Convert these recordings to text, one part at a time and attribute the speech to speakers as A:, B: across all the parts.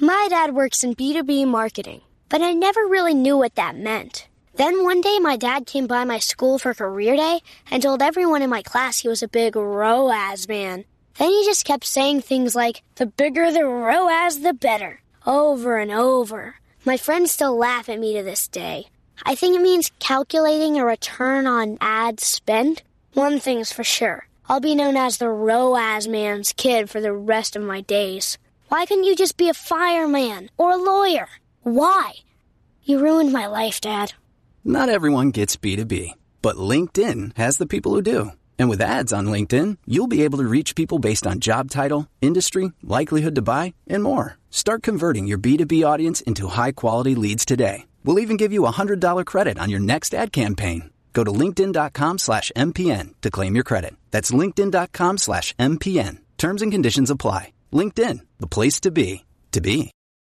A: My dad works in B2B marketing, but I never really knew what that meant. Then one day my dad came by my school for career day and told everyone in my class he was a big ROAS man. Then he just kept saying things like, the bigger the ROAS, the better, over and over. My friends still laugh at me to this day. I think it means calculating a return on ad spend. One thing's for sure. I'll be known as the ROAS man's kid for the rest of my days. Why couldn't you just be a fireman or a lawyer? Why? You ruined my life, Dad.
B: Not everyone gets B2B, but LinkedIn has the people who do. And with ads on LinkedIn, you'll be able to reach people based on job title, industry, likelihood to buy, and more. Start converting your B2B audience into high-quality leads today. We'll even give you a $100 credit on your next ad campaign. Go to linkedin.com/MPN to claim your credit. That's linkedin.com/MPN. Terms and conditions apply. LinkedIn, the place to be, to be.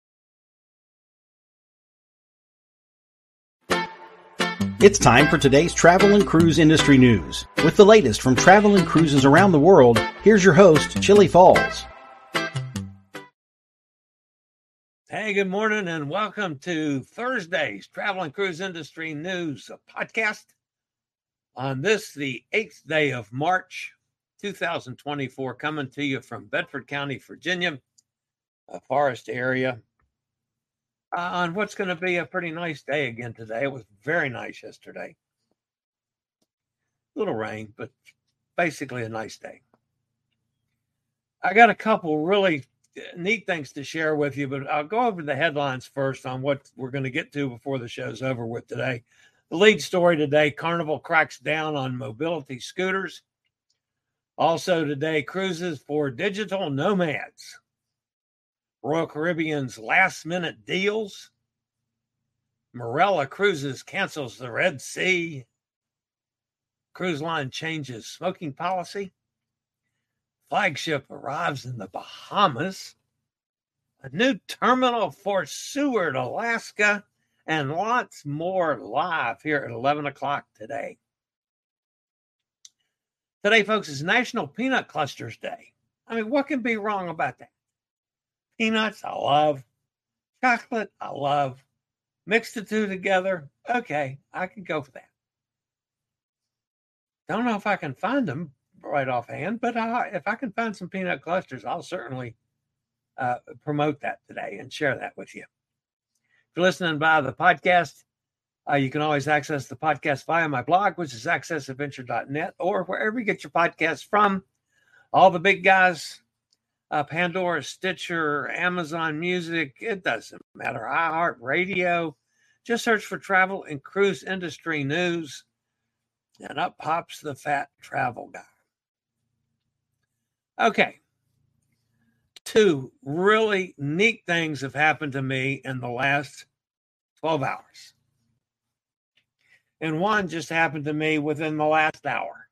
C: It's time for today's travel and cruise industry news. With the latest from travel and cruises around the world, here's your host, Chillie Falls.
D: Hey, good morning and welcome to Thursday's Travel and Cruise Industry News podcast. On this, the 8th day of March, 2024, coming to you from Bedford County, Virginia, a forest area. On what's going to be a pretty nice day again today. It was very nice yesterday. A little rain, but basically a nice day. I got a couple really neat things to share with you, but I'll go over the headlines first on what we're going to get to before the show's over with today. The lead story today, Carnival cracks down on mobility scooters. Also today, cruises for digital nomads. Royal Caribbean's last-minute deals. Marella Cruises cancels the Red Sea. Cruise line changes smoking policy. Flagship arrives in the Bahamas. A new terminal for Seward, Alaska. And lots more live here at 11 o'clock today. Today, folks, is National Peanut Clusters Day. I mean, what can be wrong about that? Peanuts, I love. Chocolate, I love. Mix the two together. Okay, I can go for that. Don't know if I can find them right offhand, but if I can find some peanut clusters, I'll certainly promote that today and share that with you. If you're listening via the podcast, you can always access the podcast via my blog, which is accessadventure.net, or wherever you get your podcasts from. All the big guys, Pandora, Stitcher, Amazon Music, it doesn't matter. iHeartRadio. Just search for Travel and Cruise Industry News, and up pops the fat travel guy. Okay. Two really neat things have happened to me in the last 12 hours. And one just happened to me within the last hour.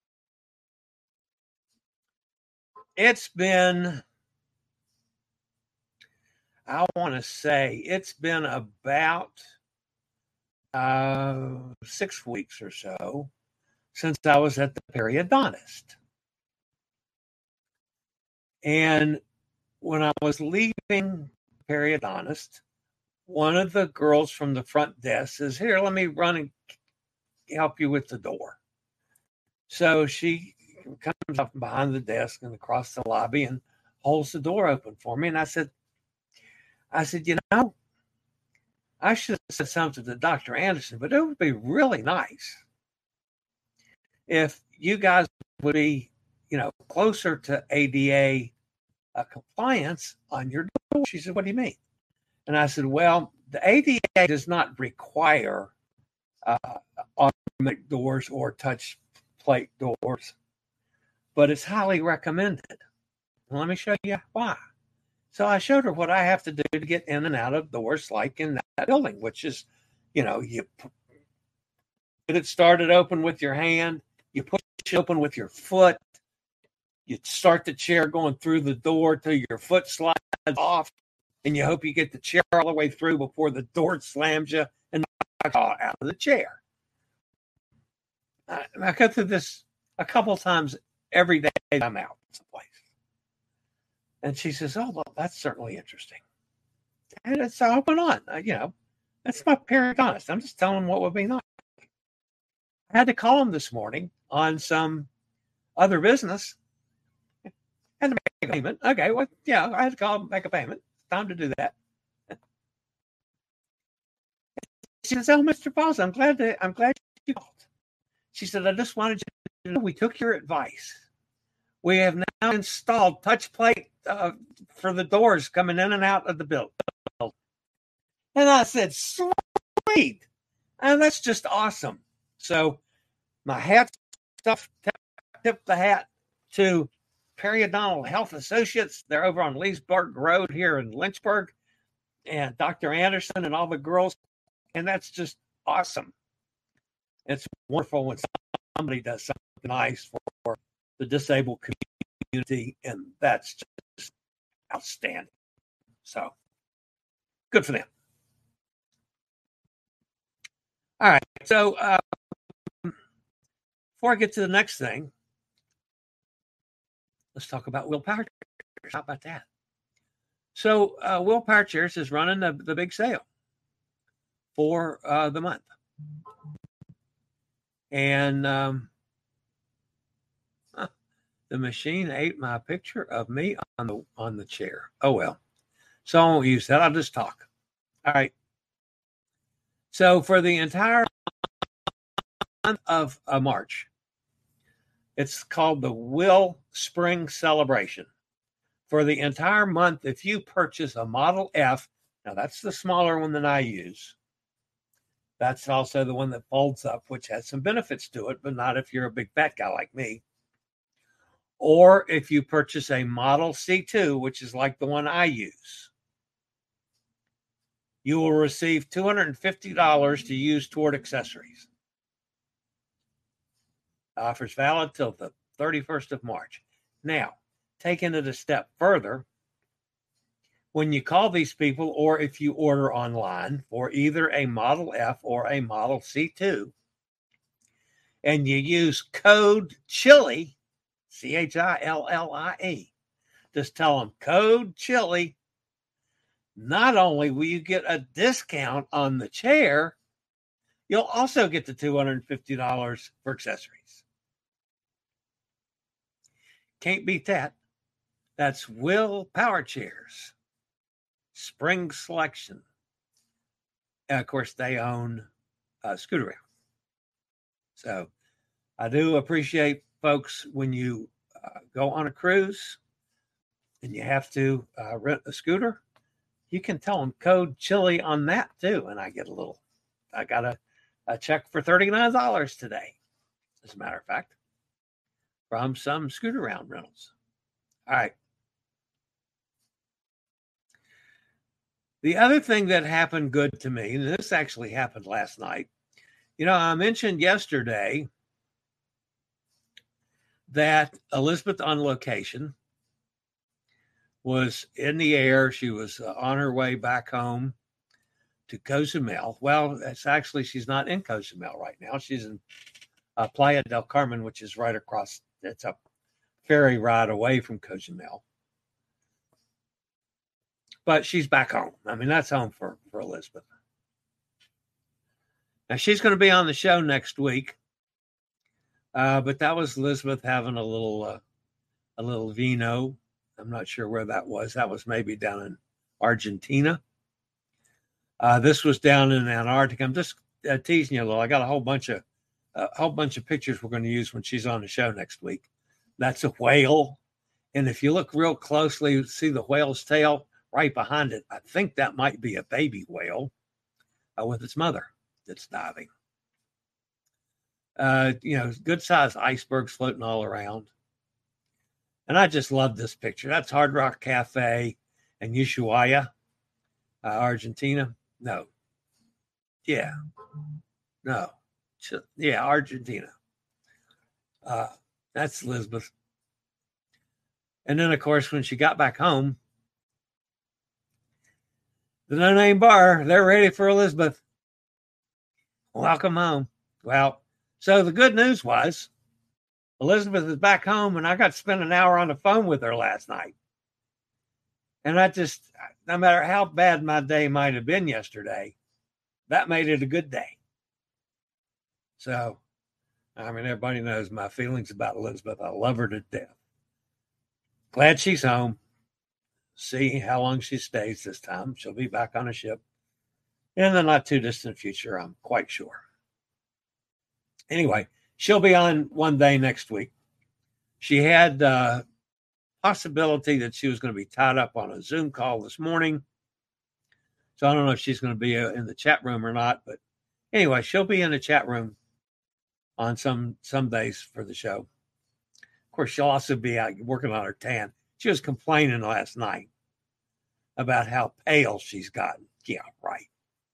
D: It's been, I want to say, it's been about 6 weeks or so since I was at the periodontist. And when I was leaving periodontist, one of the girls from the front desk says, "Here, let me run and help you with the door." So she comes up behind the desk and across the lobby and holds the door open for me. And I said, you know, I should have said something to Dr. Anderson, but it would be really nice if you guys would be, closer to ADA compliance on your door. She said, "What do you mean?" And I said, "Well, the ADA does not require automatic doors or touch plate doors, but it's highly recommended. And let me show you why." So I showed her what I have to do to get in and out of doors like in that building, which is, you get it started open with your hand, you push it open with your foot, you start the chair going through the door till your foot slides off, and you hope you get the chair all the way through before the door slams you and knocks you out of the chair. I go through this a couple times every day I'm out someplace. And she says, "Oh, well, that's certainly interesting." And so I went on. That's my periodontalist. I'm just telling them what would be nice. I had to call him this morning on some other business. Had to make a payment. Okay, well, yeah, I had to call him, make a payment. Time to do that. She says, "Oh, Mr. Pauls, I'm glad you called." She said, "I just wanted you to know we took your advice. We have now installed touch plate for the doors coming in and out of the building." And I said, "Sweet, and that's just awesome." So my hat stuff, tip the hat to Periodontal Health Associates. They're over on Leesburg Road here in Lynchburg, and Dr. Anderson and all the girls. And that's just awesome. It's wonderful when somebody does something nice for the disabled community, and that's just outstanding. So good for them. All right. So before I get to the next thing, let's talk about Will Power Chairs. How about that? So Will Power Chairs is running the big sale for the month. And the machine ate my picture of me on the chair. Oh, well. So I won't use that. I'll just talk. All right. So for the entire month of March, it's called the Will Spring Celebration. For the entire month, if you purchase a Model F, now that's the smaller one that I use. That's also the one that folds up, which has some benefits to it, but not if you're a big fat guy like me. Or if you purchase a Model C2, which is like the one I use, you will receive $250 to use toward accessories. The offer is valid till the 31st of March. Now, taking it a step further, when you call these people, or if you order online for either a Model F or a Model C2, and you use code CHILLIE, CHILLIE, just tell them code CHILLIE, not only will you get a discount on the chair, you'll also get the $250 for accessories. Can't beat that. That's Will Power Chairs. Spring selection. And of course, they own Scootaround. So I do appreciate, folks, when you go on a cruise and you have to rent a scooter, you can tell them code CHILLIE on that too. And I got a check for $39 today, as a matter of fact, from some Scootaround rentals. All right. The other thing that happened good to me, and this actually happened last night, I mentioned yesterday that Elizabeth on location was in the air. She was on her way back home to Cozumel. Well, she's not in Cozumel right now. She's in Playa del Carmen, which is right across. It's a ferry ride away from Cozumel. But she's back home. I mean, that's home for Elizabeth. Now, she's going to be on the show next week. But that was Elizabeth having a little vino. I'm not sure where that was. That was maybe down in Argentina. This was down in Antarctica. I'm just teasing you a little. I got a whole bunch of pictures we're going to use when she's on the show next week. That's a whale. And if you look real closely, you see the whale's tail right behind it. I think that might be a baby whale with its mother that's diving. Good sized icebergs floating all around. And I just love this picture. That's Hard Rock Cafe in Ushuaia, Argentina. No. Yeah. No. Yeah, Argentina. That's Elizabeth. And then, of course, when she got back home, the No Name Bar, they're ready for Elizabeth. Welcome home. Well, so the good news was Elizabeth is back home, and I got to spend an hour on the phone with her last night. And I just, no matter how bad my day might have been yesterday, that made it a good day. So, I mean, everybody knows my feelings about Elizabeth. I love her to death. Glad she's home. See how long she stays this time. She'll be back on a ship in the not too distant future, I'm quite sure. Anyway, she'll be on one day next week. She had possibility that she was going to be tied up on a Zoom call this morning. So I don't know if she's going to be in the chat room or not. But anyway, she'll be in the chat room on some days for the show. Of course, she'll also be out working on her tan. She was complaining last night about how pale she's gotten. Yeah, right.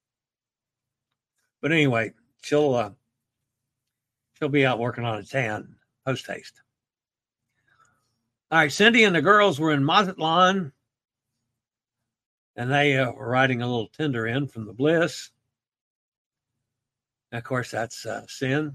D: But anyway, she'll be out working on a tan post haste. All right, Cindy and the girls were in Mazatlan, and they were riding a little tender in from the Bliss. And of course, that's Sin.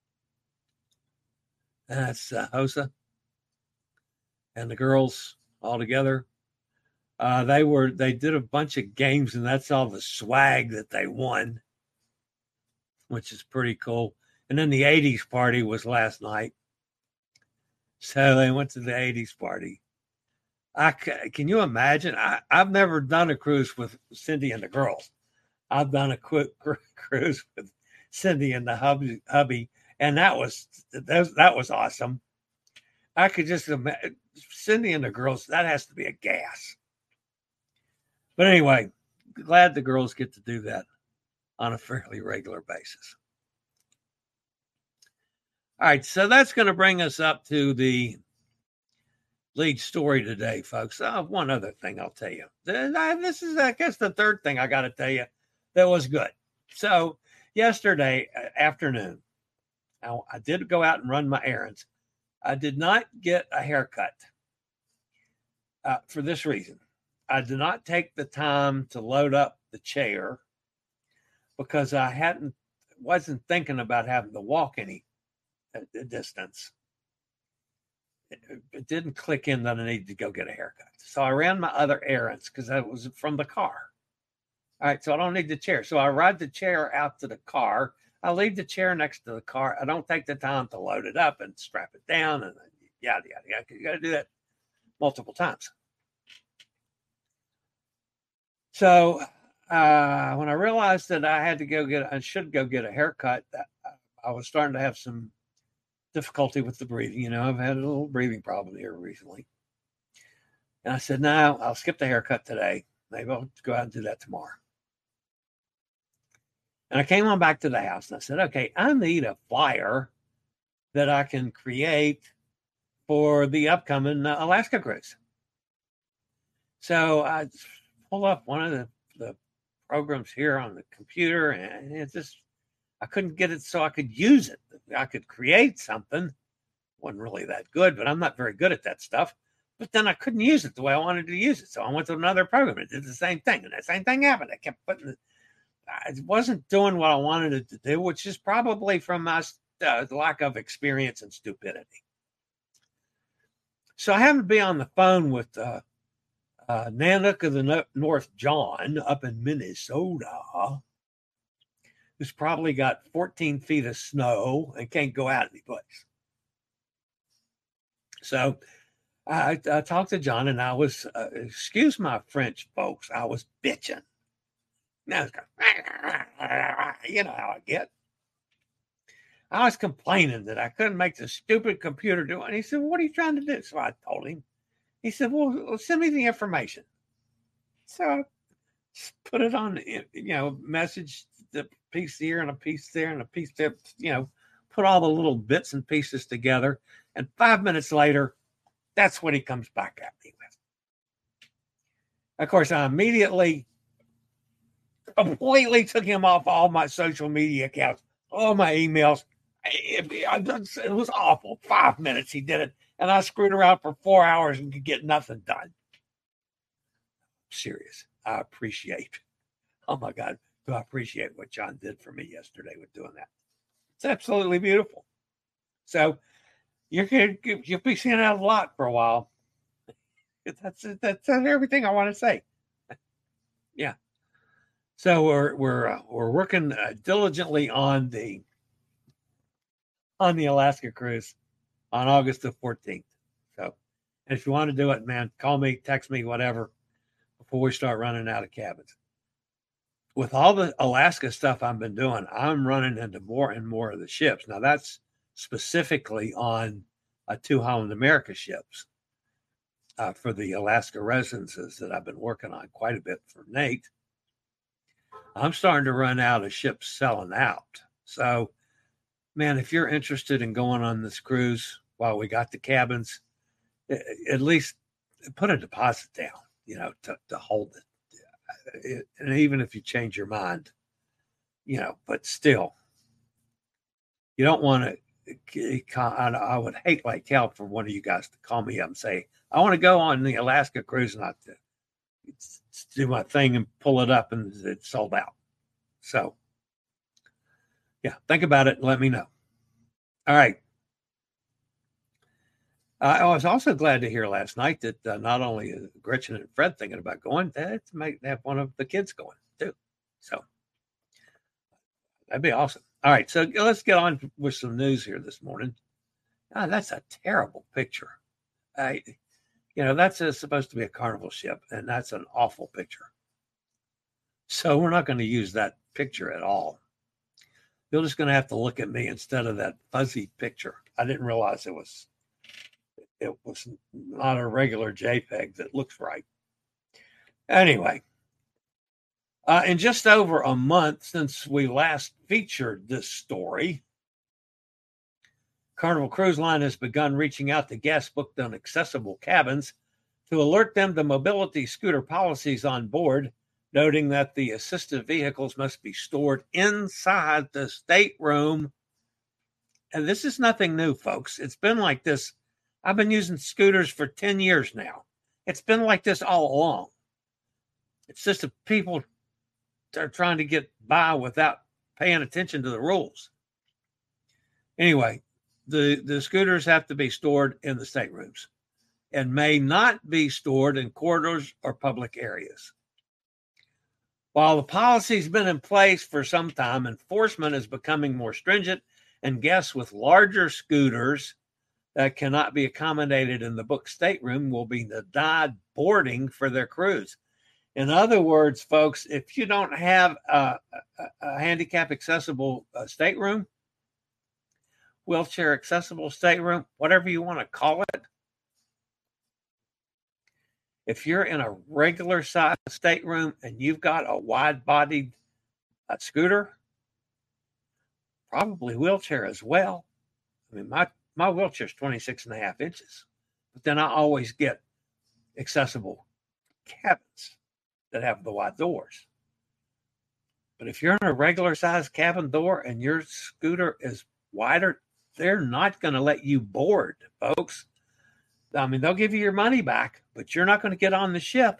D: And that's Hosa. And the girls all together. They did a bunch of games, and that's all the swag that they won, which is pretty cool. And then the 80s party was last night. So they went to the 80s party. Can you imagine? I've never done a cruise with Cindy and the girls. I've done a quick cruise with Cindy and the hubby, and that was awesome. I could just imagine Cindy and the girls. That has to be a gas. But anyway, glad the girls get to do that on a fairly regular basis. All right, so that's going to bring us up to the lead story today, folks. One other thing I'll tell you. This is, I guess, the third thing I got to tell you that was good. So yesterday afternoon, I did go out and run my errands. I did not get a haircut for this reason. I did not take the time to load up the chair because I wasn't thinking about having to walk any distance. It didn't click in that I needed to go get a haircut. So I ran my other errands because I was from the car. All right, so I don't need the chair. So I ride the chair out to the car. I leave the chair next to the car. I don't take the time to load it up and strap it down and yada, yada, yada. You got to do that multiple times. So when I realized that I should go get a haircut, I was starting to have some difficulty with the breathing. I've had a little breathing problem here recently. And I said, no, I'll skip the haircut today. Maybe I'll go out and do that tomorrow. And I came on back to the house and I said, okay, I need a flyer that I can create for the upcoming Alaska cruise. So I pulled up one of the programs here on the computer, and I couldn't get it so I could use it. I could create something. Wasn't really that good, but I'm not very good at that stuff. But then I couldn't use it the way I wanted to use it. So I went to another program and did the same thing. And the same thing happened. I kept putting it wasn't doing what I wanted it to do, which is probably from my lack of experience and stupidity. So I happened to be on the phone with Nanook of the North John up in Minnesota, who's probably got 14 feet of snow and can't go out any place. So I talked to John, and I was, excuse my French, folks, I was bitching. Now I was going, you know how I get. I was complaining that I couldn't make the stupid computer do it. And he said, what are you trying to do? So I told him. He said, well, send me the information. So I put it on, message the piece here and a piece there and a piece there, put all the little bits and pieces together. And 5 minutes later, that's what he comes back at me with. Of course, I immediately completely took him off all my social media accounts, all my emails. It was awful. 5 minutes he did it. And I screwed around for 4 hours and could get nothing done. Serious. I appreciate. Oh my God. Do I appreciate what John did for me yesterday with doing that? It's absolutely beautiful. So you'll be seeing that a lot for a while. That's everything I want to say. Yeah. So we're working diligently on the Alaska cruise on August the 14th. So, and if you want to do it, man, call me, text me, whatever, before we start running out of cabins. With all the Alaska stuff I've been doing, I'm running into more and more of the ships. Now that's specifically on 2 Holland America ships for the Alaska residences that I've been working on quite a bit for Nate. I'm starting to run out of ships selling out. So, man, if you're interested in going on this cruise while we got the cabins, at least put a deposit down, to hold it. And even if you change your mind, but still, you don't want to. I would hate like hell for one of you guys to call me up and say, I want to go on the Alaska cruise, and I do my thing and pull it up and it's sold out. So, yeah, think about it and let me know. All right. I was also glad to hear last night that not only is Gretchen and Fred thinking about going, they might have one of the kids going too. So that'd be awesome. All right, so let's get on with some news here this morning. That's a terrible picture. That's supposed to be a Carnival ship, and that's an awful picture. So we're not going to use that picture at all. You're just going to have to look at me instead of that fuzzy picture. I didn't realize it was not a regular JPEG that looks right. Anyway, in just over a month since we last featured this story, Carnival Cruise Line has begun reaching out to guests booked on accessible cabins to alert them to mobility scooter policies on board, noting that the assisted vehicles must be stored inside the stateroom. And this is nothing new, folks. It's been like this. I've been using scooters for 10 years now. It's been like this all along. It's just that people are trying to get by without paying attention to the rules. Anyway, the scooters have to be stored in the staterooms and may not be stored in corridors or public areas. While the policy's been in place for some time, enforcement is becoming more stringent, and guests with larger scooters that cannot be accommodated in the booked stateroom will be denied boarding for their cruise. In other words, folks, if you don't have a handicap accessible stateroom, wheelchair accessible stateroom, whatever you want to call it, if you're in a regular size stateroom and you've got a wide-bodied scooter, probably wheelchair as well. I mean, my wheelchair is 26 and a half inches, but then I always get accessible cabins that have the wide doors. But if you're in a regular size cabin door and your scooter is wider, they're not going to let you board, folks. I mean, they'll give you your money back, but you're not going to get on the ship.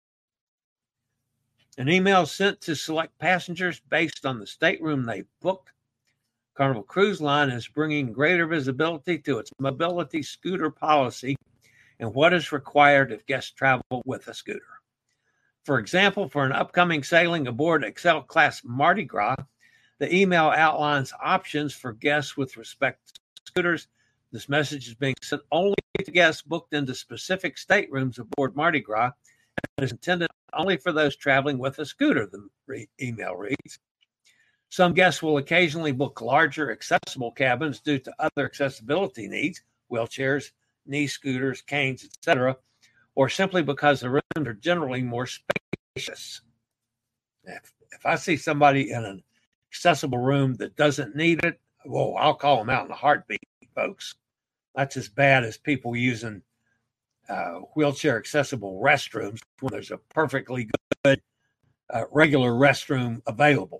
D: An email sent to select passengers based on the stateroom they booked. Carnival Cruise Line is bringing greater visibility to its mobility scooter policy and what is required if guests travel with a scooter. For example, for an upcoming sailing aboard Excel Class Mardi Gras, the email outlines options for guests with respect to scooters. This message is being sent only to guests booked into specific staterooms aboard Mardi Gras and is intended only for those traveling with a scooter, the email reads. Some guests will occasionally book larger accessible cabins due to other accessibility needs, wheelchairs, knee scooters, canes, etc., or simply because the rooms are generally more spacious. If I see somebody in an accessible room that doesn't need it, I'll call them out in a heartbeat, folks. That's as bad as people using wheelchair accessible restrooms when there's a perfectly good regular restroom available.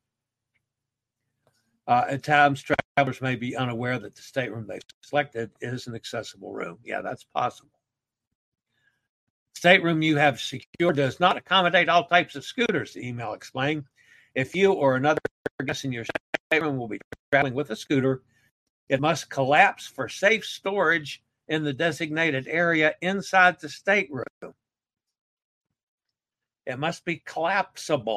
D: At times, travelers may be unaware that the stateroom they selected is an accessible room. Yeah, that's possible. Stateroom you have secured does not accommodate all types of scooters, the email explained. If you or another guest in your stateroom will be traveling with a scooter, it must collapse for safe storage in the designated area inside the stateroom. It must be collapsible.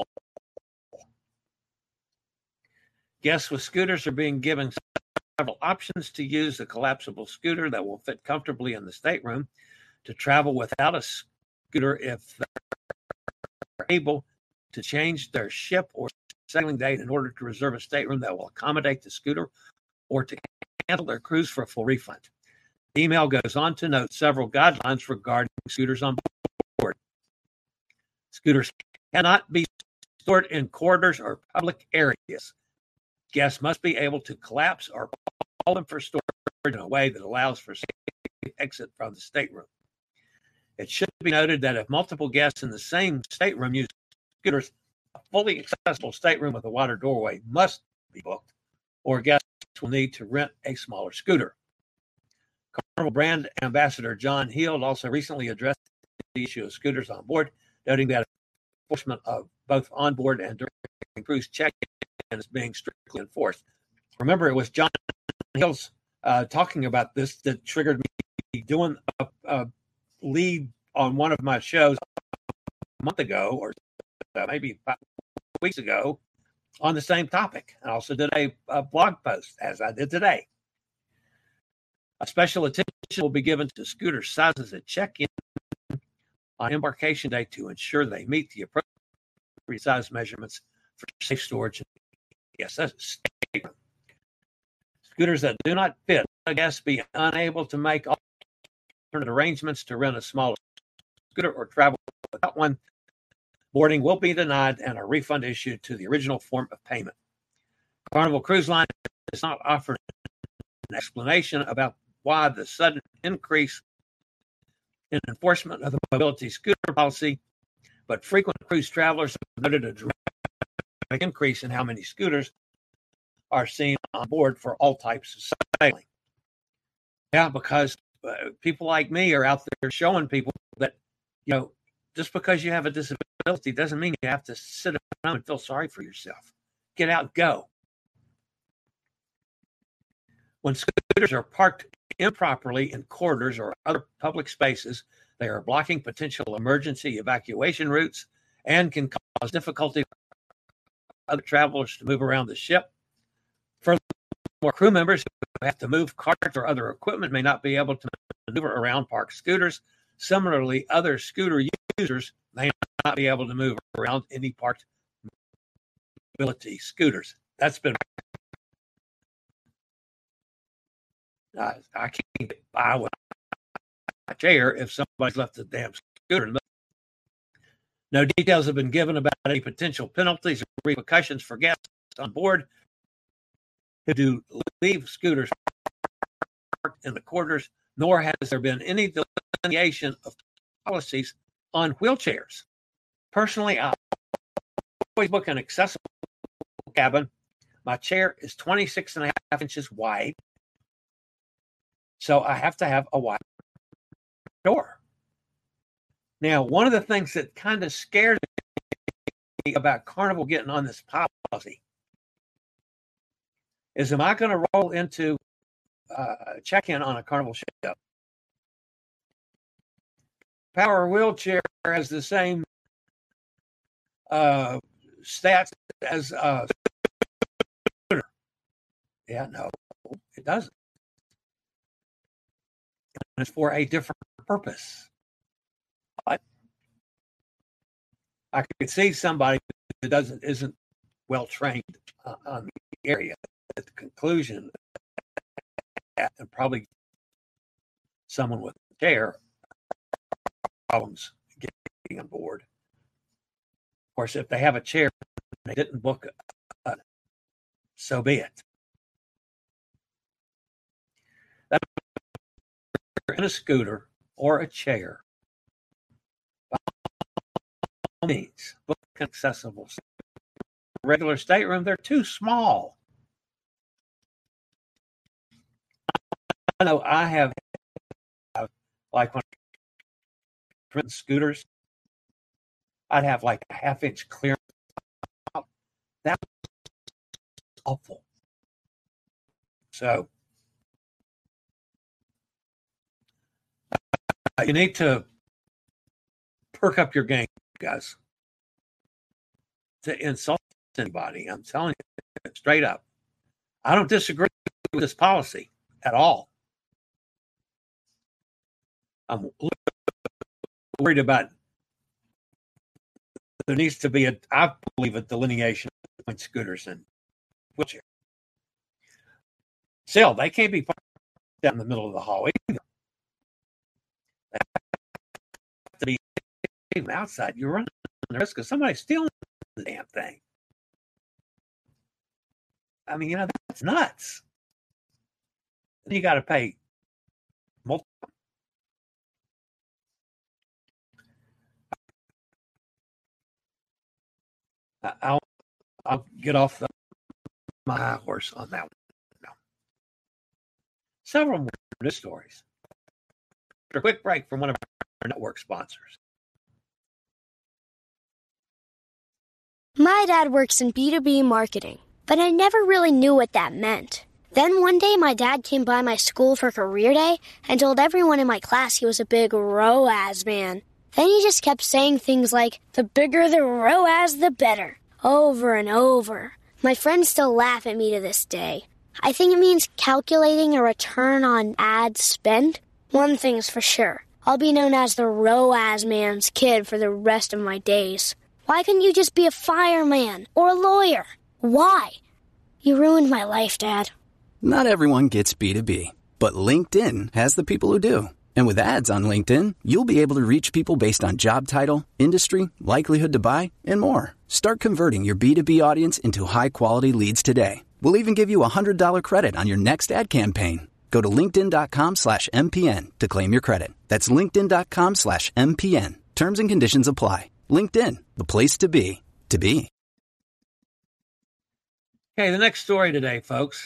D: Guests with scooters are being given several options to use the collapsible scooter that will fit comfortably in the stateroom, to travel without a scooter if they're able to change their ship or sailing date in order to reserve a stateroom that will accommodate the scooter, or to cancel their cruise for a full refund. The email goes on to note several guidelines regarding scooters on board. Scooters cannot be stored in corridors or public areas. Guests must be able to collapse or pull them for storage in a way that allows for safe exit from the stateroom. It should be noted that if multiple guests in the same stateroom use scooters, a fully accessible stateroom with a wider doorway must be booked, or guests will need to rent a smaller scooter. Carnival brand ambassador John Heald also recently addressed the issue of scooters on board, noting that enforcement of both on board and during cruise check-in is being strictly enforced. Remember, it was John Heald's talking about this that triggered me doing a lead on one of my shows a month ago, or maybe 5 weeks ago, on the same topic. I also did a blog post, as I did today. A special attention will be given to scooter sizes at check-in on embarkation day to ensure they meet the appropriate size measurements for safe storage. Yes, that's stateroom. Scooters that do not fit, guests be unable to make alternate arrangements to rent a smaller scooter or travel without one. Boarding will be denied and a refund issued to the original form of payment. Carnival Cruise Line has not offered an explanation about why the sudden increase in enforcement of the mobility scooter policy, but frequent cruise travelers have noted a dramatic increase in how many scooters are seen on board for all types of sailing. Yeah, because people like me are out there showing people that, just because you have a disability doesn't mean you have to sit at home and feel sorry for yourself. Get out and go. When scooters are parked improperly in corridors or other public spaces, they are blocking potential emergency evacuation routes and can cause difficulty for other travelers to move around the ship. Furthermore, crew members who have to move carts or other equipment may not be able to maneuver around parked scooters. Similarly, other scooter users may not be able to move around any parked mobility scooters. That's been I can't get by with my chair if somebody's left the damn scooter. No details have been given about any potential penalties or repercussions for guests on board who do leave scooters parked in the corridors, nor has there been any delineation of policies on wheelchairs. Personally, I always book an accessible cabin. My chair is 26.5 inches wide, so I have to have a wide door. Now, one of the things that kind of scared me about Carnival getting on this policy is, am I going to roll into check-in on a Carnival ship? Power wheelchair has the same stats as a scooter. Yeah, no, it doesn't. And it's for a different purpose. But I could see somebody that isn't well trained on the area at the conclusion, and probably someone with a chair problems getting on board. Of course, if they have a chair and they didn't book so be it. That in a scooter or a chair, by all means, book accessible. Regular stateroom, they're too small. I know I have like when I rent scooters, I'd have like a 1/2 inch clearance. That was awful. So You need to perk up your game, guys. To insult anybody, I'm telling you straight up. I don't disagree with this policy at all. I'm worried about there needs to be I believe, a delineation between scooters and wheelchairs. Still, they can't be parked down in the middle of the hallway either. They have to be even outside. You're running the risk of somebody stealing the damn thing. I mean, that's nuts. You got to pay multiple. I'll get off my high horse on that one. No. Several more news stories. A quick break from one of our network sponsors.
A: My dad works in B2B marketing, but I never really knew what that meant. Then one day my dad came by my school for career day and told everyone in my class he was a big ROAS man. Then he just kept saying things like, the bigger the ROAS, the better, over and over. My friends still laugh at me to this day. I think it means calculating a return on ad spend. One thing's for sure, I'll be known as the ROAS man's kid for the rest of my days. Why couldn't you just be a fireman or a lawyer? Why? You ruined my life, Dad.
B: Not everyone gets B2B, but LinkedIn has the people who do. And with ads on LinkedIn, you'll be able to reach people based on job title, industry, likelihood to buy, and more. Start converting your B2B audience into high-quality leads today. We'll even give you a $100 credit on your next ad campaign. Go to linkedin.com/MPN to claim your credit. That's linkedin.com/MPN. Terms and conditions apply. LinkedIn, the place to be, to be.
D: Okay, the next story today, folks,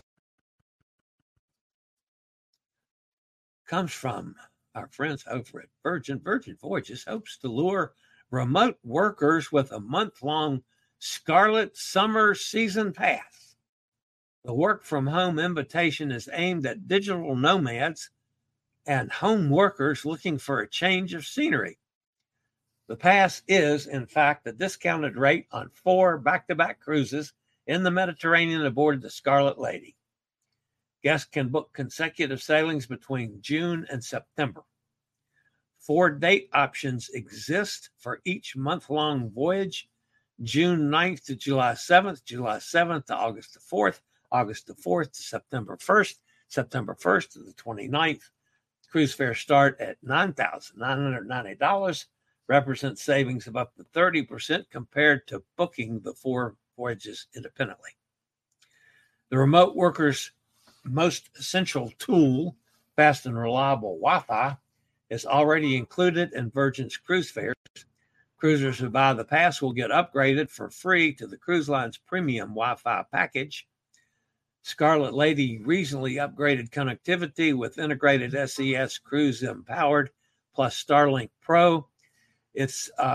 D: comes from our friends over at Virgin. Virgin Voyages hopes to lure remote workers with a month-long Scarlet Summer Season Pass. The work-from-home invitation is aimed at digital nomads and home workers looking for a change of scenery. The pass is, in fact, a discounted rate on 4 back-to-back cruises in the Mediterranean aboard the Scarlet Lady. Guests can book consecutive sailings between June and September. 4 date options exist for each month-long voyage: June 9th to July 7th, July 7th to August the 4th, August the 4th to September 1st, September 1st to the 29th. Cruise fares start at $9,990, represents savings of up to 30% compared to booking the 4 voyages independently. The remote workers' most essential tool, fast and reliable Wi-Fi, is already included in Virgin's cruise fares. Cruisers who buy the pass will get upgraded for free to the cruise line's premium Wi-Fi package. Scarlet Lady recently upgraded connectivity with integrated SES Cruise Empowered plus Starlink Pro. It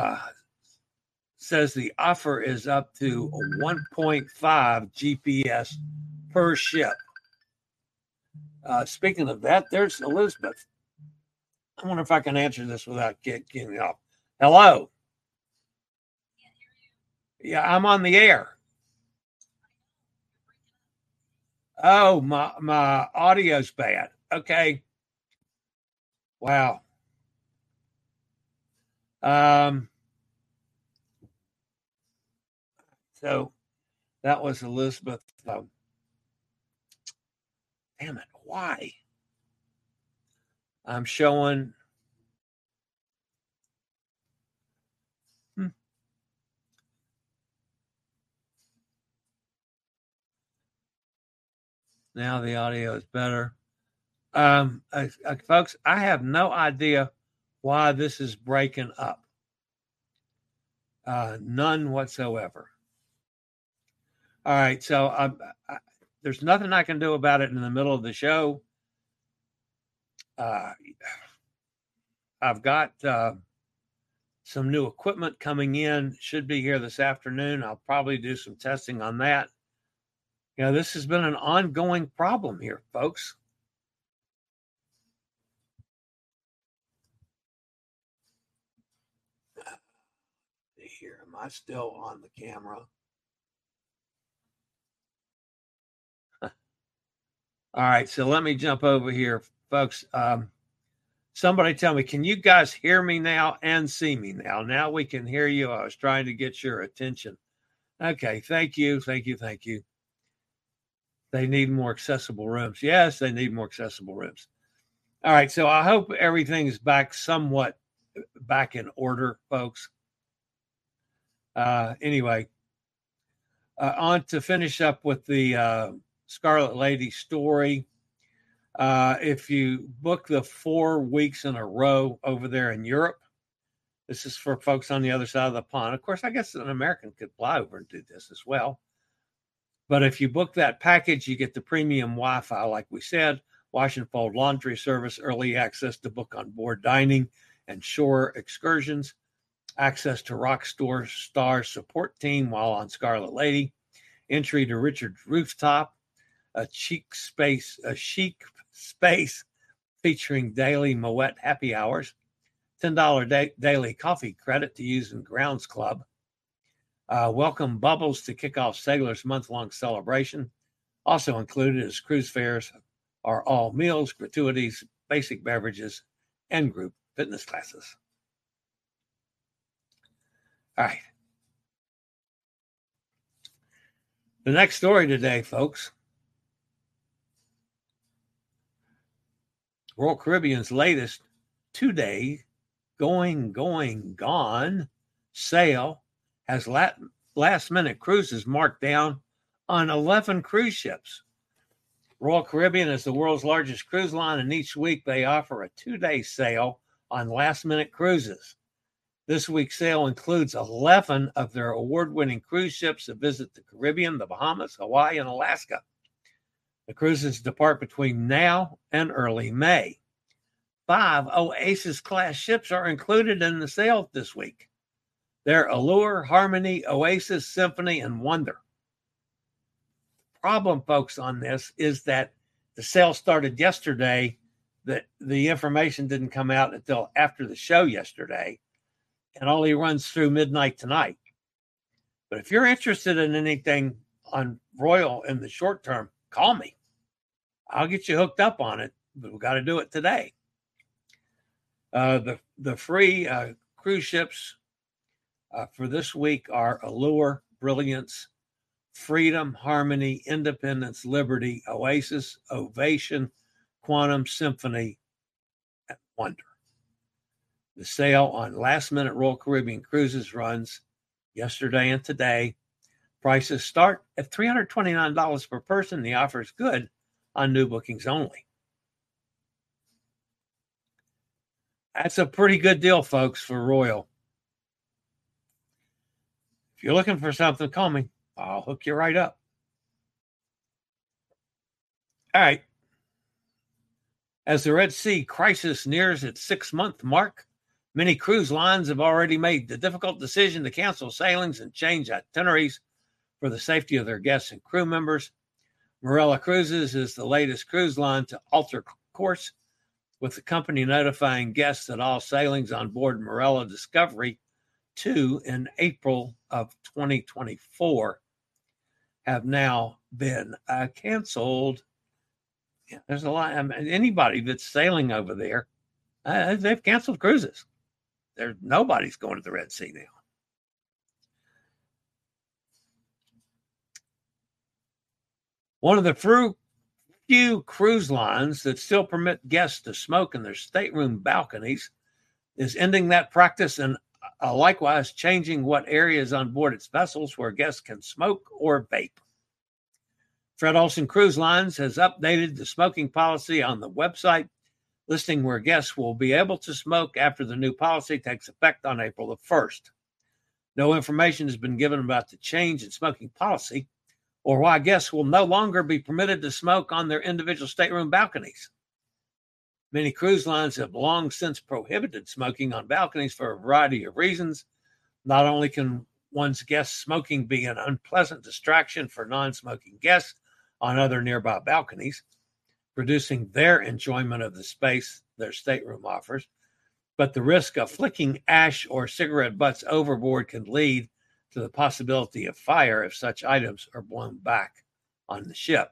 D: says the offer is up to 1.5 GPS per ship. Speaking of that, there's Elizabeth. I wonder if I can answer this without getting off. Hello. Yeah, I'm on the air. Oh, my audio's bad. Okay. Wow. So that was Elizabeth. Damn it. Why? I'm showing. Now the audio is better. Folks, I have no idea why this is breaking up. None whatsoever. All right, so there's nothing I can do about it in the middle of the show. I've got some new equipment coming in. Should be here this afternoon. I'll probably do some testing on that. You know, this has been an ongoing problem here, folks. I still on the camera? All right, so let me jump over here, folks. Somebody tell me, can you guys hear me now and see me now? Now we can hear you. I was trying to get your attention. Okay, thank you. They need more accessible rooms. Yes, they need more accessible rooms. All right, so I hope everything is somewhat back in order, folks. Anyway, on to finish up with the Scarlet Lady story. If you book the 4 weeks in a row over there in Europe, this is for folks on the other side of the pond. Of course, I guess an American could fly over and do this as well. But if you book that package, you get the premium Wi-Fi, like we said, wash and fold laundry service, early access to book on board dining and shore excursions, access to Rockstar Star support team while on Scarlet Lady, entry to Richard's Rooftop, a chic space featuring daily Moet happy hours, $10 daily coffee credit to use in Grounds Club, welcome bubbles to kick off Sailor's month-long celebration. Also included is cruise fares are all meals, gratuities, basic beverages, and group fitness classes. All right. The next story today, folks. Royal Caribbean's latest 2-day gone sale has last-minute cruises marked down on 11 cruise ships. Royal Caribbean is the world's largest cruise line, and each week they offer a 2-day sale on last-minute cruises. This week's sale includes 11 of their award-winning cruise ships that visit the Caribbean, the Bahamas, Hawaii, and Alaska. The cruises depart between now and early May. 5 Oasis-class ships are included in the sale this week. They're Allure, Harmony, Oasis, Symphony, and Wonder. Problem, folks, on this is that the sale started yesterday. The information didn't come out until after the show yesterday and only runs through midnight tonight. But if you're interested in anything on Royal in the short term, call me. I'll get you hooked up on it, but we've got to do it today. The free cruise ships for this week are Allure, Brilliance, Freedom, Harmony, Independence, Liberty, Oasis, Ovation, Quantum, Symphony, and Wonder. The sale on last-minute Royal Caribbean cruises runs yesterday and today. Prices start at $329 per person. The offer is good on new bookings only. That's a pretty good deal, folks, for Royal. If you're looking for something, call me. I'll hook you right up. All right. As the Red Sea crisis nears its 6-month mark, many cruise lines have already made the difficult decision to cancel sailings and change itineraries for the safety of their guests and crew members. Marella Cruises is the latest cruise line to alter course, with the company notifying guests that all sailings on board Marella Discovery 2 in April of 2024 have now been canceled. Yeah, there's a lot. I mean, anybody that's sailing over there, they've canceled cruises. Nobody's going to the Red Sea now. One of the few cruise lines that still permit guests to smoke in their stateroom balconies is ending that practice and likewise changing what areas on board its vessels where guests can smoke or vape. Fred Olsen Cruise Lines has updated the smoking policy on the website, listing where guests will be able to smoke after the new policy takes effect on April the 1st. No information has been given about the change in smoking policy or why guests will no longer be permitted to smoke on their individual stateroom balconies. Many cruise lines have long since prohibited smoking on balconies for a variety of reasons. Not only can one's guest smoking be an unpleasant distraction for non-smoking guests on other nearby balconies, reducing their enjoyment of the space their stateroom offers, but the risk of flicking ash or cigarette butts overboard can lead to the possibility of fire if such items are blown back on the ship.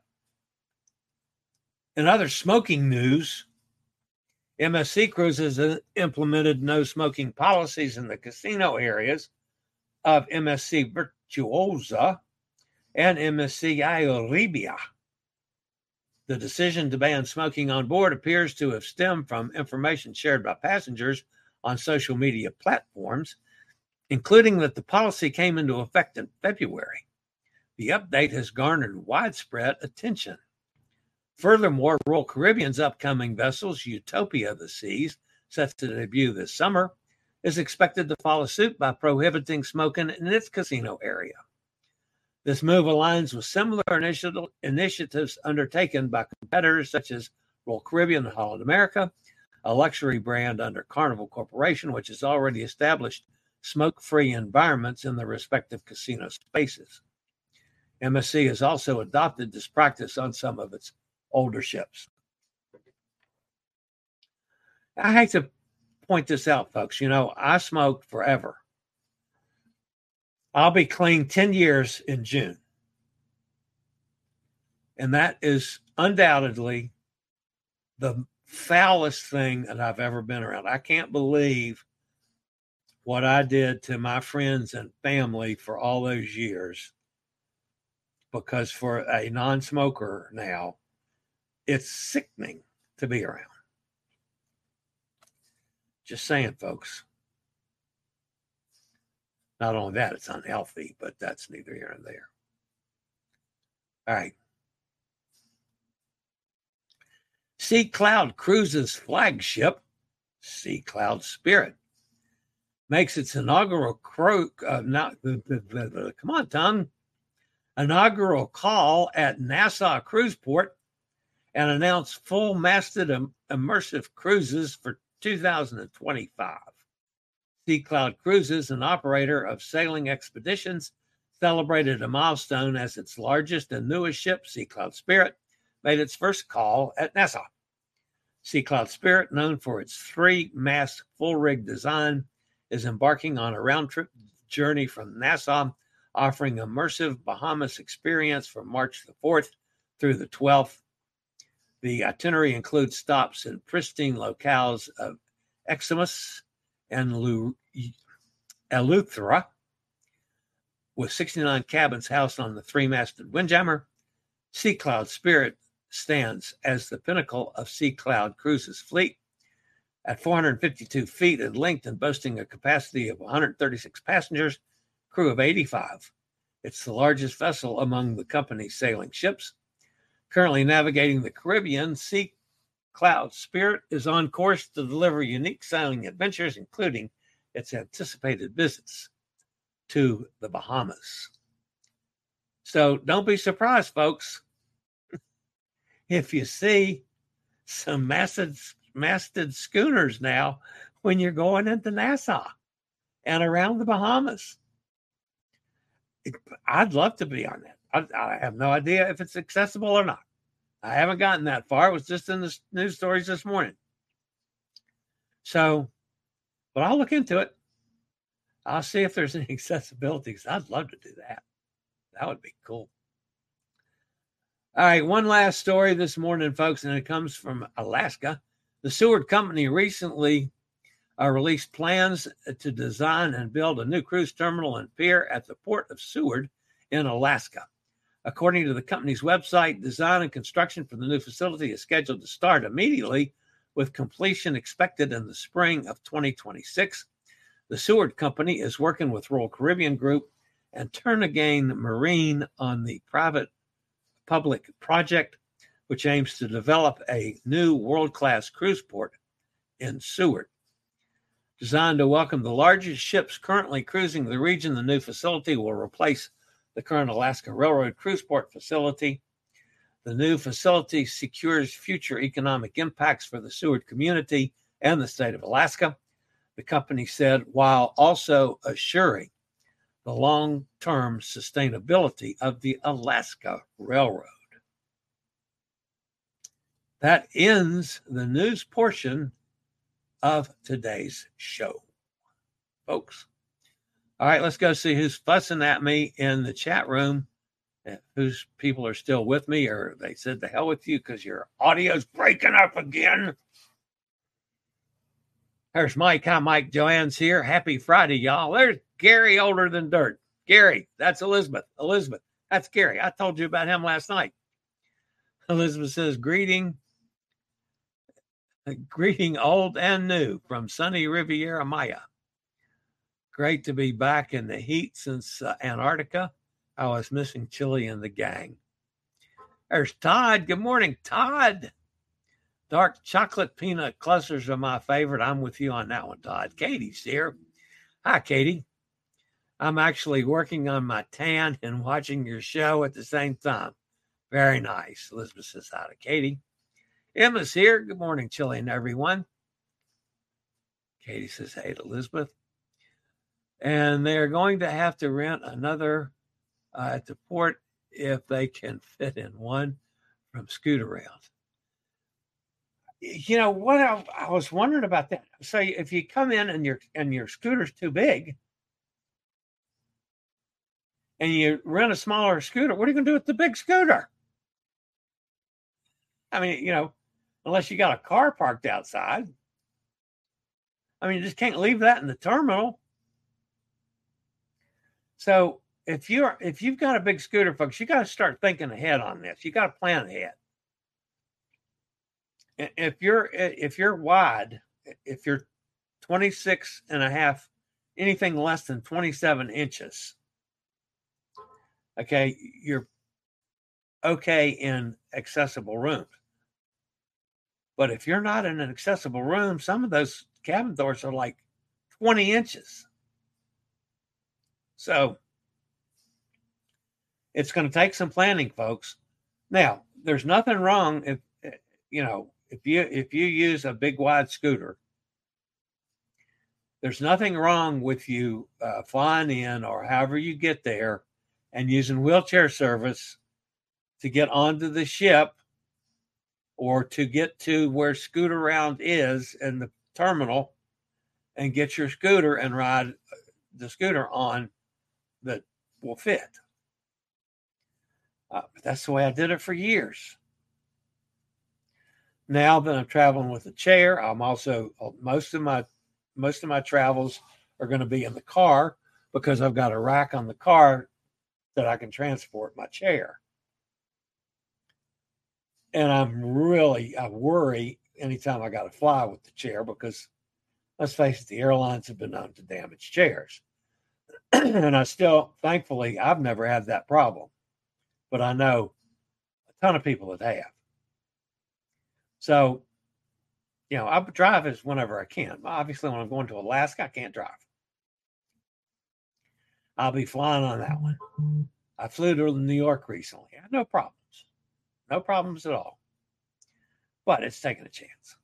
D: In other smoking news, MSC Cruises has implemented no smoking policies in the casino areas of MSC Virtuosa and MSC Aeribia. The decision to ban smoking on board appears to have stemmed from information shared by passengers on social media platforms, including that the policy came into effect in February. The update has garnered widespread attention. Furthermore, Royal Caribbean's upcoming vessels, Utopia of the Seas, set to debut this summer, is expected to follow suit by prohibiting smoking in its casino area. This move aligns with similar initiatives undertaken by competitors such as Royal Caribbean and Holland America, a luxury brand under Carnival Corporation, which has already established smoke-free environments in the respective casino spaces. MSC has also adopted this practice on some of its older ships. I hate to point this out, folks. You know, I smoked forever. I'll be clean 10 years in June. And that is undoubtedly the foulest thing that I've ever been around. I can't believe what I did to my friends and family for all those years, because for a non-smoker now, it's sickening to be around. Just saying, folks. Not only that, it's unhealthy, but that's neither here nor there. All right. Sea Cloud Cruises flagship, Sea Cloud Spirit, makes its inaugural inaugural call at Nassau Cruiseport and announced full-masted immersive cruises for 2025. Sea Cloud Cruises, an operator of sailing expeditions, celebrated a milestone as its largest and newest ship, Sea Cloud Spirit, made its first call at Nassau. Sea Cloud Spirit, known for its 3-mast full-rig design, is embarking on a round-trip journey from Nassau, offering immersive Bahamas experience from March the 4th through the 12th. The itinerary includes stops in pristine locales of Extremis and Eleuthera, with 69 cabins housed on the 3-masted Windjammer. Sea Cloud Spirit stands as the pinnacle of Sea Cloud Cruises' fleet. At 452 feet in length and boasting a capacity of 136 passengers, crew of 85. It's the largest vessel among the company's sailing ships. Currently navigating the Caribbean, Sea Cloud Spirit is on course to deliver unique sailing adventures, including its anticipated visits to the Bahamas. So don't be surprised, folks, if you see some masted schooners now when you're going into Nassau and around the Bahamas. I'd love to be on that. I have no idea if it's accessible or not. I haven't gotten that far. It was just in the news stories this morning. So, but I'll look into it. I'll see if there's any accessibility, because I'd love to do that. That would be cool. All right, one last story this morning, folks, and it comes from Alaska. The Seward Company recently released plans to design and build a new cruise terminal and pier at the port of Seward in Alaska. According to the company's website, design and construction for the new facility is scheduled to start immediately, with completion expected in the spring of 2026. The Seward Company is working with Royal Caribbean Group and Turnagain Marine on the private-public project, which aims to develop a new world-class cruise port in Seward. Designed to welcome the largest ships currently cruising the region, the new facility will replace the current Alaska Railroad cruise port facility. The new facility secures future economic impacts for the Seward community and the state of Alaska, the company said, while also assuring the long-term sustainability of the Alaska Railroad. That ends the news portion of today's show. Folks, All right, let's go see who's fussing at me in the chat room. Whose people are still with me, or they said the hell with you because your audio's breaking up again. There's Mike. Hi, Mike. Joanne's here. Happy Friday, y'all. There's Gary, older than dirt. Gary, that's Elizabeth. Elizabeth, that's Gary. I told you about him last night. Elizabeth says, greeting old and new from sunny Riviera Maya. Great to be back in the heat since Antarctica. I was missing Chili and the gang. There's Todd. Good morning, Todd. Dark chocolate peanut clusters are my favorite. I'm with you on that one, Todd. Katie's here. Hi, Katie. I'm actually working on my tan and watching your show at the same time. Very nice. Elizabeth says hi to Katie. Emma's here. Good morning, Chili and everyone. Katie says hey to Elizabeth. And they're going to have to rent another at the port if they can fit in one from Scootaround. You know what? I was wondering about that. So if you come in and your scooter's too big, and you rent a smaller scooter, what are you going to do with the big scooter? I mean, unless you got a car parked outside. I mean, you just can't leave that in the terminal. So if you've got a big scooter, folks, you got to start thinking ahead on this. You got to plan ahead. If you're wide, if you're 26 and a half, anything less than 27 inches, okay, you're okay in accessible rooms. But if you're not in an accessible room, some of those cabin doors are like 20 inches. So it's going to take some planning, folks. Now, there's nothing wrong if you use a big wide scooter. There's nothing wrong with you flying in or however you get there and using wheelchair service to get onto the ship or to get to where Scootaround is in the terminal and get your scooter and ride the scooter on that will fit. But that's the way I did it for years. Now that I'm traveling with a chair, I'm also most of my travels are going to be in the car because I've got a rack on the car that I can transport my chair. And I worry anytime I got to fly with the chair because let's face it, the airlines have been known to damage chairs. And thankfully, I've never had that problem, but I know a ton of people that have. So, I drive as whenever I can. Obviously, when I'm going to Alaska, I can't drive. I'll be flying on that one. I flew to New York recently. I had no problems. No problems at all. But it's taking a chance.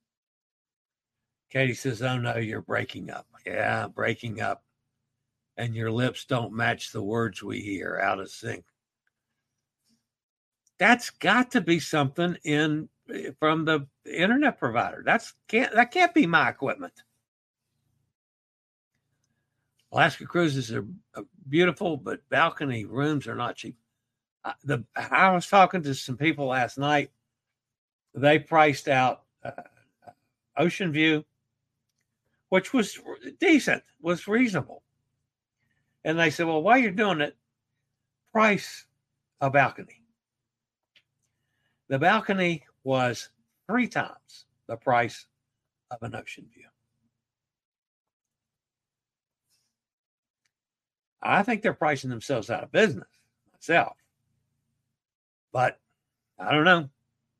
D: Katie says, oh no, you're breaking up. Yeah, breaking up. And your lips don't match the words we hear, out of sync. That's got to be something from the internet provider. That can't be my equipment. Alaska cruises are beautiful, but balcony rooms are not cheap. I was talking to some people last night. They priced out Ocean View, which was decent, was reasonable. And they said, well, while you're doing it, price a balcony. The balcony was 3 times the price of an Ocean View. I think they're pricing themselves out of business myself. But I don't know.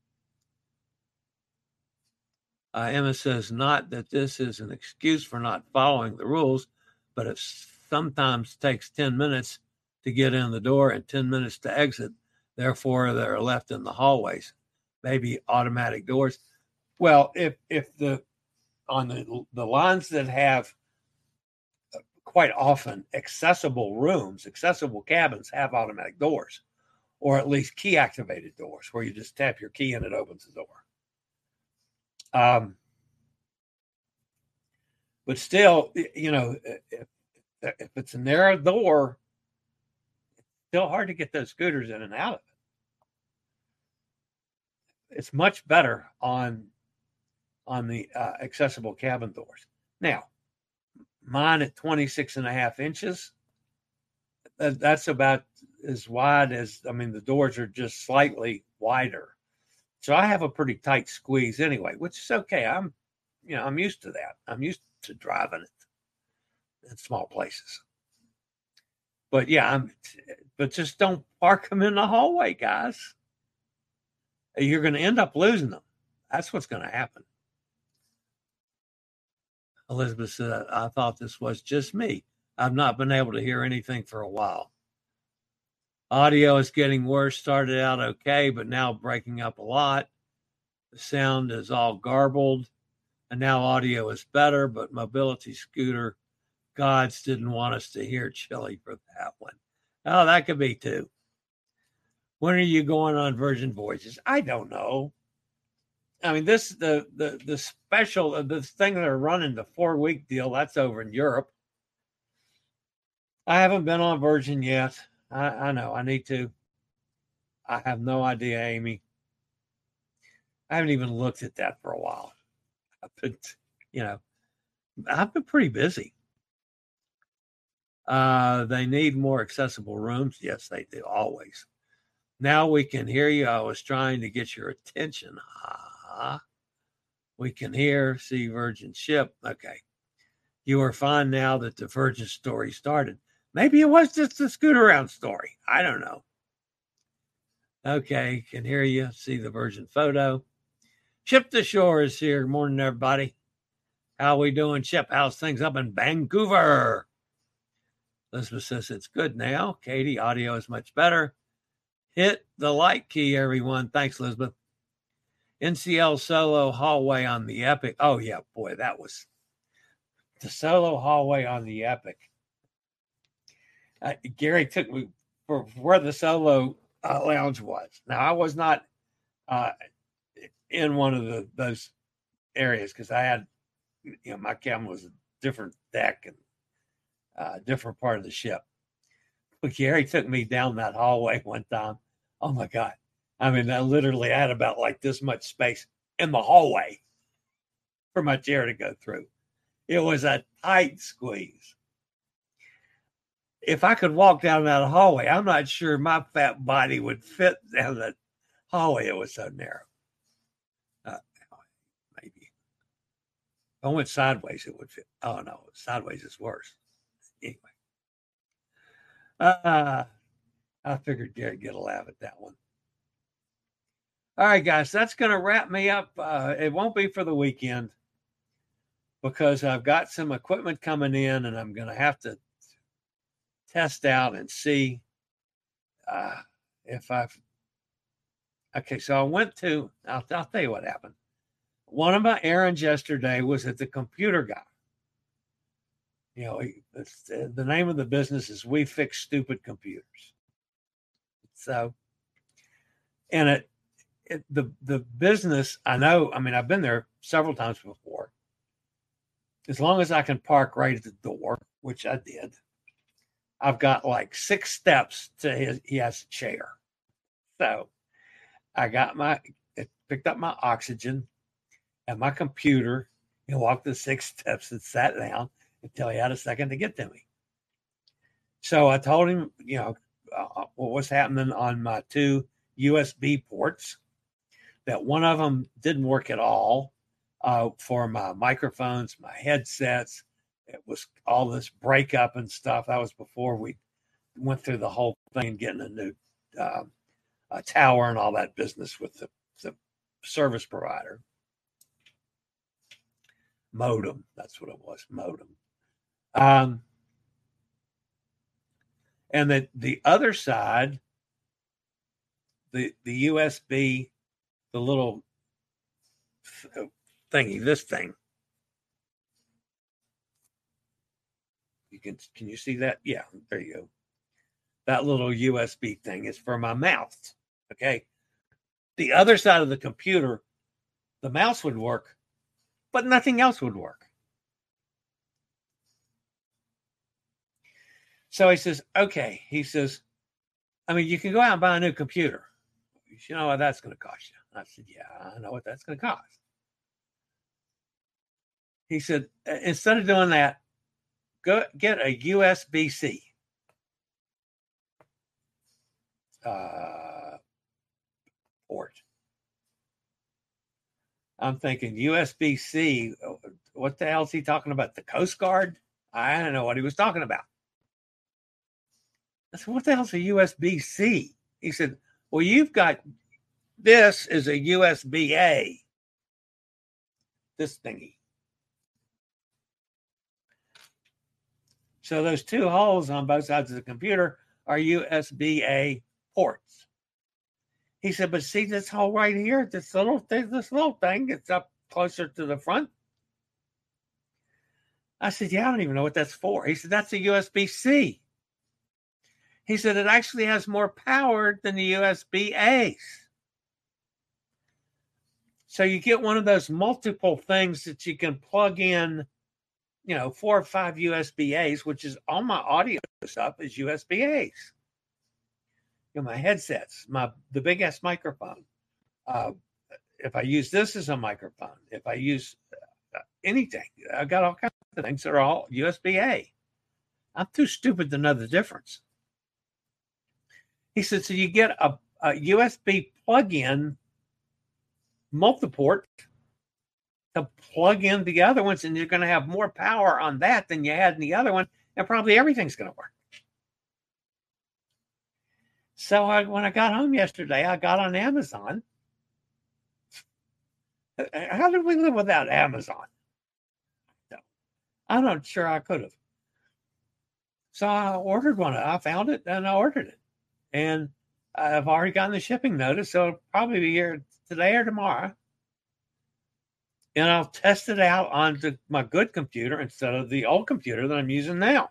D: Emma says, not that this is an excuse for not following the rules, but it sometimes takes 10 minutes to get in the door and 10 minutes to exit. Therefore, they're left in the hallways. Maybe automatic doors. Well, if on the lines that have quite often accessible rooms, accessible cabins have automatic doors, or at least key activated doors where you just tap your key and it opens the door. But still, if if it's a narrow door, it's still hard to get those scooters in and out of it. It's much better on the accessible cabin doors. Now, mine at 26.5 inches, that's about as wide as, the doors are just slightly wider. So I have a pretty tight squeeze anyway, which is okay. I'm used to that. I'm used to driving it in small places. But yeah, but just don't park them in the hallway, guys. You're going to end up losing them. That's what's going to happen. Elizabeth said, I thought this was just me. I've not been able to hear anything for a while. Audio is getting worse. Started out okay, but now breaking up a lot. The sound is all garbled, and now audio is better, but mobility scooter gods didn't want us to hear Chili for that one. Oh, that could be too. When are you going on Virgin Voyages? I don't know. The special, the thing that are running, the 4-week deal, that's over in Europe. I haven't been on Virgin yet. I know I need to. I have no idea, Amy. I haven't even looked at that for a while. I've been pretty busy. They need more accessible rooms. Yes, they do, always. Now we can hear you. I was trying to get your attention. We can hear, see Virgin ship. Okay. You are fine now that the Virgin story started. Maybe it was just the scoot around story. I don't know. Okay, can hear you, see the Virgin photo. Chip to Shore is here. Good morning, everybody. How we doing, Chip? How's things up in Vancouver? Elizabeth says it's good now. Katie, audio is much better. Hit the like key, everyone. Thanks, Elizabeth. NCL solo hallway on the Epic. Oh, yeah, boy, that was the solo hallway on the Epic. Gary took me for where the solo lounge was. Now, I was not in one of those areas because I had, my cabin was a different deck and different part of the ship. But Gary took me down that hallway one time. Oh, my God. I literally had about like this much space in the hallway for my chair to go through. It was a tight squeeze. If I could walk down that hallway, I'm not sure my fat body would fit down that hallway. It was so narrow. Maybe. If I went sideways, it would fit. Oh, no. Sideways is worse. Anyway. I figured Gary'd get a laugh at that one. All right, guys, that's going to wrap me up. It won't be for the weekend because I've got some equipment coming in and I'm going to have to test out and see if I've. Okay, so I went to, I'll tell you what happened. One of my errands yesterday was at the computer guy. The name of the business is We Fix Stupid Computers. So, and the business, I know, I've been there several times before. As long as I can park right at the door, which I did, I've got like 6 steps to he has a chair. So I picked up my oxygen and my computer and walked the 6 steps and sat down until he had a second to get to me. So I told him, what was happening on my 2 USB ports, that one of them didn't work at all for my microphones, my headsets. It was all this breakup and stuff. That was before we went through the whole thing, getting a new tower and all that business with the service provider. Modem, that's what it was, modem. And the other side, the USB, the little thingy, this thing. Can you see that? Yeah, there you go. That little USB thing is for my mouse. Okay. The other side of the computer, the mouse would work, but nothing else would work. So he says, okay. He says, I mean, you can go out and buy a new computer. You know what that's going to cost you. I said, yeah, I know what that's going to cost. He said, instead of doing that, go get a USB-C port. I'm thinking USB-C. What the hell is he talking about? The Coast Guard? I don't know what he was talking about. I said, what the hell's a USB-C? He said, well, you've got, this is a USB-A. This thingy. So those two holes on both sides of the computer are USB-A ports. He said, but see this hole right here? This little thing, it's up closer to the front. I said, yeah, I don't even know what that's for. He said, that's a USB-C. He said, it actually has more power than the USB-A's. So you get one of those multiple things that you can plug in, 4 or 5 USB-A's, which is all my audio stuff is USB-A's. My headsets, the big ass microphone. If I use this as a microphone, if I use anything, I've got all kinds of things that are all USB-A. I'm too stupid to know the difference. He said, so you get a USB plug-in multiport to plug in the other ones, and you're going to have more power on that than you had in the other one, and probably everything's going to work. So when I got home yesterday, I got on Amazon. How did we live without Amazon? No, I'm not sure I could have. So I ordered one. I found it and I ordered it. And I've already gotten the shipping notice, so it'll probably be here today or tomorrow. And I'll test it out on my good computer instead of the old computer that I'm using now.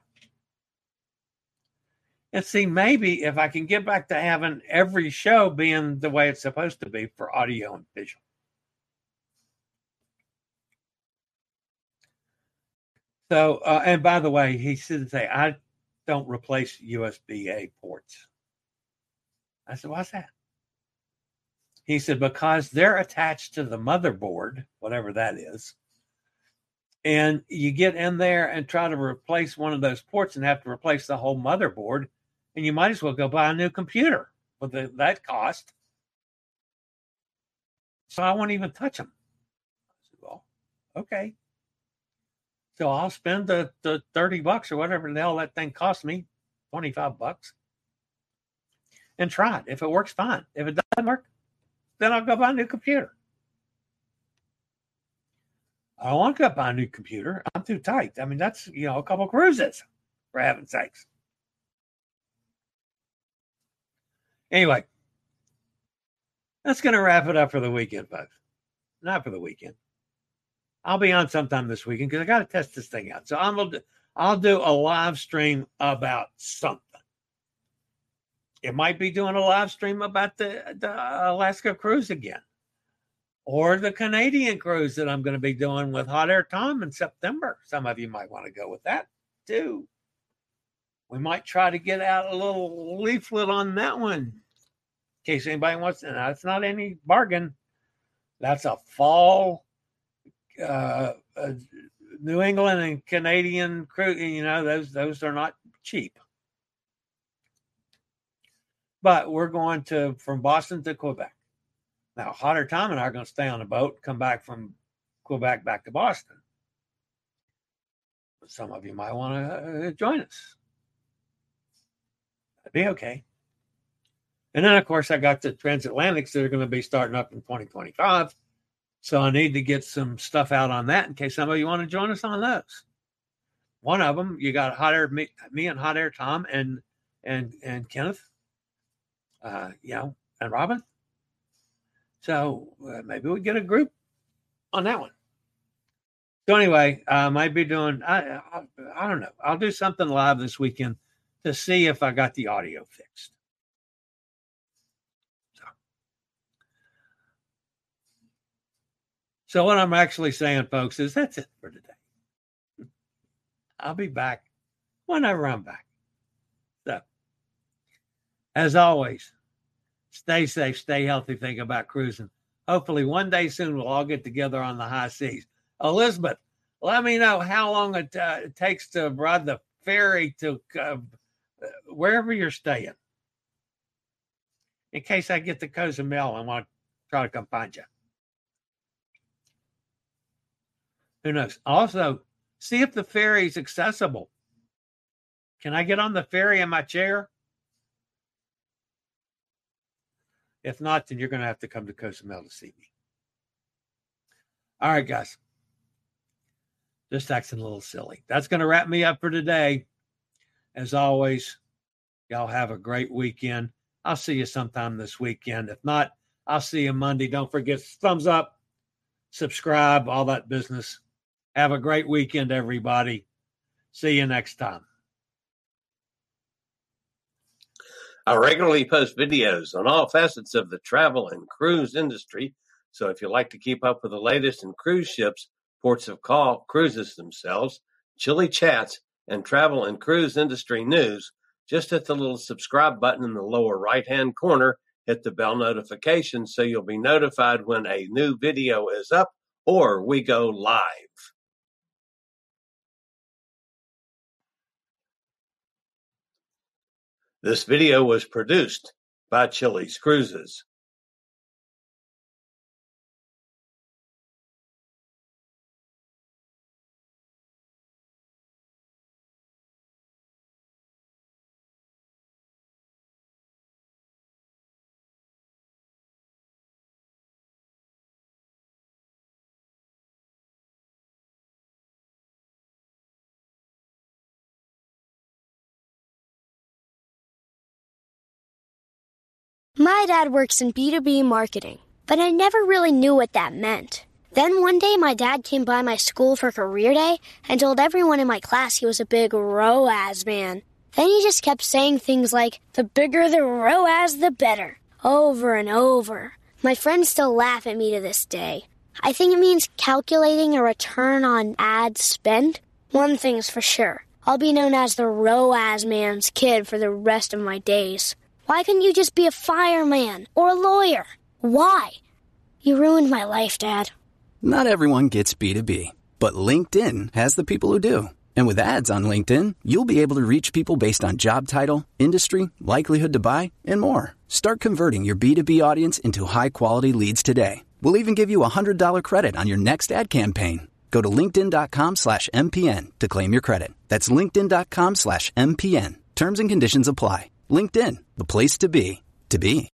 D: And see, maybe if I can get back to having every show being the way it's supposed to be for audio and visual. So, and by the way, he said, I don't replace USB-A ports. I said, why's that? He said, because they're attached to the motherboard, whatever that is. And you get in there and try to replace one of those ports and have to replace the whole motherboard. And you might as well go buy a new computer with that cost. So I won't even touch them. I said, well, okay. So I'll spend the $30 or whatever the hell that thing cost me, $25, and try it. If it works, fine. If it doesn't work, then I'll go buy a new computer. I don't want to go buy a new computer. I'm too tight. I mean, that's, a couple cruises, for heaven's sakes. Anyway, that's going to wrap it up for the weekend, folks. Not for the weekend. I'll be on sometime this weekend because I got to test this thing out. So I'll do a live stream about something. It might be doing a live stream about the Alaska cruise again, or the Canadian cruise that I'm going to be doing with Hot Air Tom in September. Some of you might want to go with that too. We might try to get out a little leaflet on that one in case anybody wants to. Now, it's not any bargain. That's a fall New England and Canadian cruise. Those are not cheap. But we're going from Boston to Quebec. Now, Hot Air Tom and I are going to stay on a boat, come back from Quebec back to Boston. But some of you might want to join us. That'd be okay. And then, of course, I got the transatlantics that are going to be starting up in 2025. So I need to get some stuff out on that in case some of you want to join us on those. One of them, you got me and Hot Air Tom and Kenneth, and Robin. So maybe we get a group on that one. So anyway, I might be doing, I don't know. I'll do something live this weekend to see if I got the audio fixed. So what I'm actually saying, folks, is that's it for today. I'll be back whenever I'm back. As always, stay safe, stay healthy, think about cruising. Hopefully one day soon we'll all get together on the high seas. Elizabeth, let me know how long it takes to ride the ferry to wherever you're staying. In case I get the Cozumel and want to try to come find you. Who knows? Also, see if the ferry is accessible. Can I get on the ferry in my chair? If not, then you're going to have to come to Cozumel to see me. All right, guys. Just acting a little silly. That's going to wrap me up for today. As always, y'all have a great weekend. I'll see you sometime this weekend. If not, I'll see you Monday. Don't forget, thumbs up, subscribe, all that business. Have a great weekend, everybody. See you next time.
E: I regularly post videos on all facets of the travel and cruise industry. So if you like to keep up with the latest in cruise ships, ports of call, cruises themselves, chilly chats, and travel and cruise industry news, just hit the little subscribe button in the lower right-hand corner, hit the bell notification so you'll be notified when a new video is up or we go live. This video was produced by Chili's Cruises.
A: My dad works in B2B marketing, but I never really knew what that meant. Then one day my dad came by my school for career day and told everyone in my class he was a big ROAS man. Then he just kept saying things like, the bigger the ROAS, the better, over and over. My friends still laugh at me to this day. I think it means calculating a return on ad spend. One thing's for sure, I'll be known as the ROAS man's kid for the rest of my days. Why couldn't you just be a fireman or a lawyer? Why? You ruined my life, Dad.
B: Not everyone gets B2B, but LinkedIn has the people who do. And with ads on LinkedIn, you'll be able to reach people based on job title, industry, likelihood to buy, and more. Start converting your B2B audience into high-quality leads today. We'll even give you a $100 credit on your next ad campaign. Go to linkedin.com/MPN to claim your credit. That's linkedin.com/MPN. Terms and conditions apply. LinkedIn, the place to be.